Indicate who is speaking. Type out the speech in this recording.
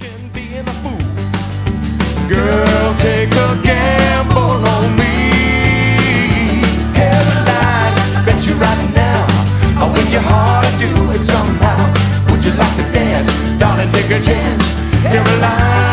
Speaker 1: being a fool. Girl, take a gamble on me. Caroline, bet you right now I'll win your heart and do it somehow. Would you like to dance? Darling, take a chance. Caroline.